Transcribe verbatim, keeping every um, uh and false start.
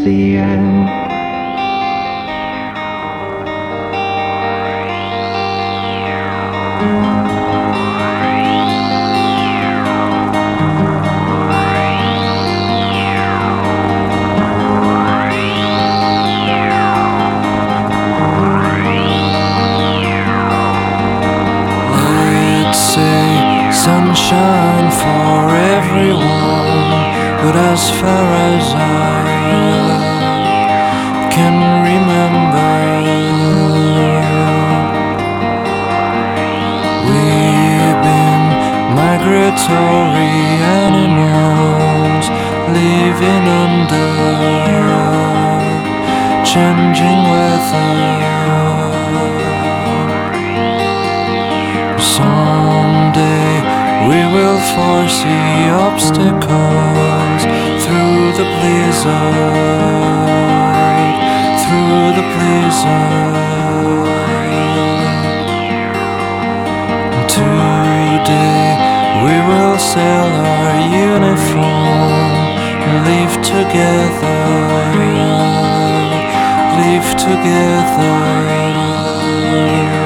the end. Let's say sunshine for everyone, but as far as I can remember, we've been migratory animals living under changing weather. Someday we will foresee obstacles through the blizzard, through the blizzard. Today we will sell our uniform, live together, live together.